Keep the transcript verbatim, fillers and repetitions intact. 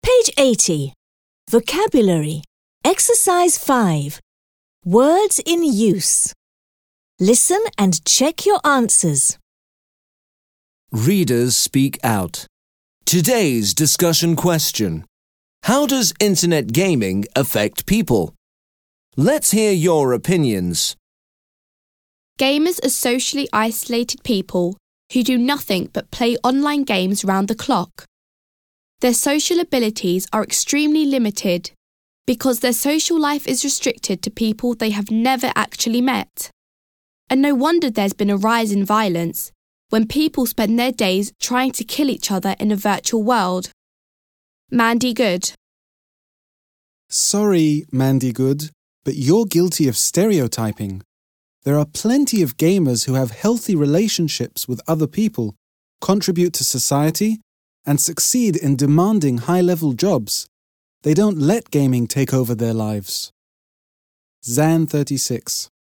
Page eighty. Vocabulary. Exercise five. Words in use. Listen and check your answers. Readers speak out. Today's discussion question: how does internet gaming affect people? Let's hear your opinions. Gamers are socially isolated people who do nothing but play online games round the clock. Their social abilities are extremely limited because their social life is restricted to people they have never actually met. And no wonder there's been a rise in violence when people spend their days trying to kill each other in a virtual world. Mandy Good. Sorry, Mandy Good, but you're guilty of stereotyping. There are plenty of gamers who have healthy relationships with other people, contribute to society, and succeed in demanding high-level jobs. They don't let gaming take over their lives. Zan thirty-six